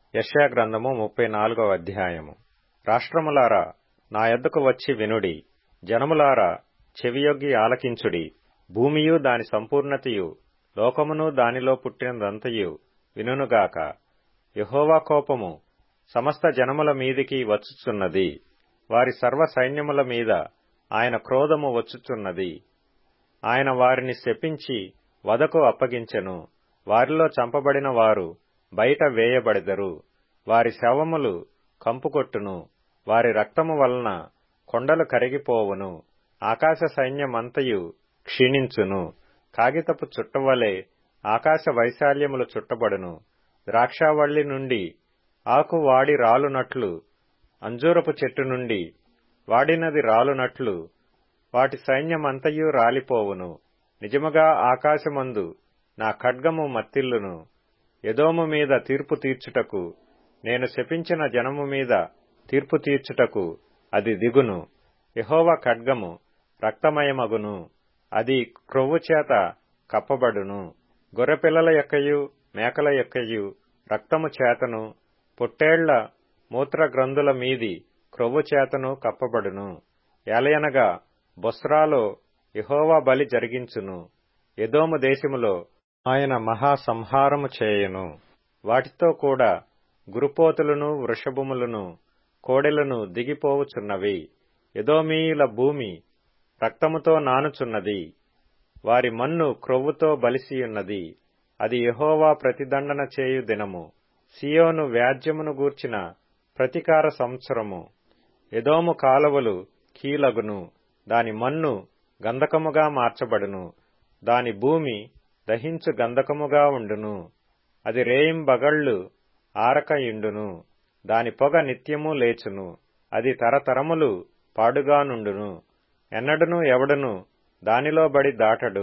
యెషయా గ్రంథము 34వ అధ్యాయము. రాష్ట్రములారా, నా యొద్దకు వచ్చి వినుడి. జనములారా, చెవియొగ్గి ఆలకించుడి. భూమియు దాని సంపూర్ణతయు, లోకమును దానిలో పుట్టినదంతయు వినుగాక. యెహోవా కోపము సమస్త జనముల మీదికి వచ్చుచున్నది. వారి సర్వ సైన్యముల మీద ఆయన క్రోధము వచ్చుచున్నది. ఆయన వారిని శపించి వధకు అప్పగించెను. వారిలో చంపబడిన వారు బయట వేయబడెదరు. వారి శవములు కంపుకొట్టును. వారి రక్తము వలన కొండలు కరిగిపోవును. ఆకాశ సైన్యమంతయు క్షీణించును. కాగితపు చుట్టవలె ఆకాశ వైశాల్యములు చుట్టబడును. ద్రాక్షావల్లి నుండి ఆకు వాడి రాలునట్లు, అంజూరపు చెట్టు నుండి వాడినది రాలునట్లు వాటి సైన్యమంతయు రాలిపోవును. నిజముగా ఆకాశమందు నా ఖడ్గము మత్తిల్లును. ఎదోము మీద తీర్పు తీర్చుటకు, నేను శపించిన జనము మీద తీర్పు తీర్చుటకు అది దిగును. యెహోవా ఖడ్గము రక్తమయమగును. అది క్రొవ్వు చేత కప్పబడును. గొర్రెపిల్లల యొక్కయు మేకల యొక్కయు రక్తము చేతను, పొట్టేళ్ల మూత్రగ్రంథుల మీది క్రొవ్వు చేతను కప్పబడును. ఏలయనగా బొస్రాలో యెహోవా బలి జరిగించును. ఎదోము దేశములో ఆయన మహాసంహారము చేయును. వాటితో కూడా గురుపోతులను, వృషభములను, కోడెలను దిగిపోవుచున్నవి. ఎదోమీయుల భూమి రక్తముతో నానుచున్నది. వారి మన్ను క్రొవ్వుతో బలిసియున్నది. అది యెహోవా ప్రతిదండన చేయు దినము, సీయోను వ్యాజ్యమును గూర్చిన ప్రతికార సంవత్సరము. ఎదోము కాలువలు కీలగును. దాని మన్ను గంధకముగా మార్చబడును. దాని భూమి దహించు గంధకముగా ఉండును. అది రేయింబగళ్ళు ఆరకయుండును. దాని పొగ నిత్యము లేచును. అది తరతరములు పాడుగానుండును. ఎన్నడను ఎవడును దానిలో బడి దాటడు.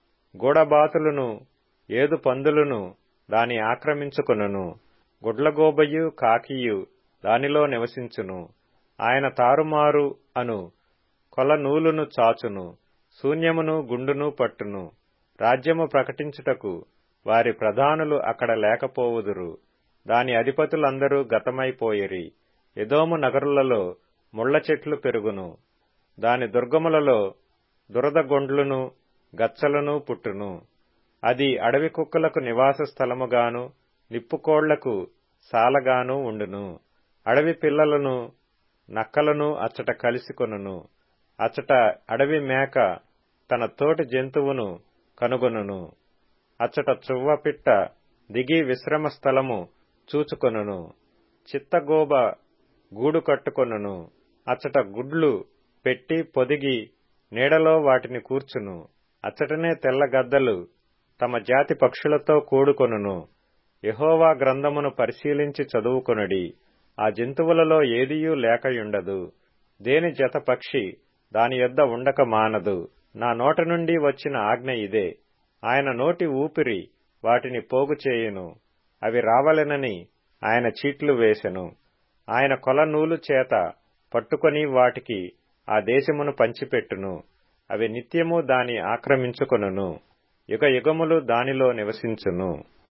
గూడబాతులను, ఏదు పందులను దాని ఆక్రమించుకొనును. గుడ్లగోబయు కాకియు దానిలో నివసించును. ఆయన తారుమారు అను కొల నూలును చాచును. శూన్యమును గుండును పట్టును. రాజ్యము ప్రకటించుటకు వారి ప్రధానులు అక్కడ లేకపోవుదురు. దాని అధిపతులందరూ గతమైపోయిరి. ఎదోము నగరులలో ముళ్ల చెట్లు పెరుగును. దాని దుర్గములలో దురదగొండ్లును గచ్చలను పుట్టును. అది అడవి కుక్కలకు నివాస స్థలముగాను, నిప్పుకోళ్లకు సాలగాను ఉండును. అడవి పిల్లలను, నక్కలను అచ్చట కలిసికొనును. అచ్చట అడవి మేక తన తోటి జంతువును కనుగొనును. అచ్చట చువ్వపిట్ట దిగి విశ్రమ స్థలము చూచుకొనును. చిత్తగోబ గూడు కట్టుకొనును. అచ్చట గుడ్లు పెట్టి పొదిగి నీడలో వాటిని కూర్చును. అచ్చటనే తెల్ల గద్దలు తమ జాతి పక్షులతో కూడుకొనును. యెహోవా గ్రంథమును పరిశీలించి చదువుకొనుడి. ఆ జంతువులలో ఏదియూ లేకయుండదు. దేని జత పక్షి దాని యొద్ద ఉండక మానదు. నా నోట నుండి వచ్చిన ఆజ్ఞ ఇదే. ఆయన నోటి ఊపిరి వాటిని పోగు చేయును. అవి రావలెనని ఆయన చీట్లు వేసెను. ఆయన కొల నూలు చేత పట్టుకొని వాటికి ఆ దేశమును పంచిపెట్టును. అవి నిత్యము దాని ఆక్రమించుకొనును. యుగయుగములు దానిలో నివసించును.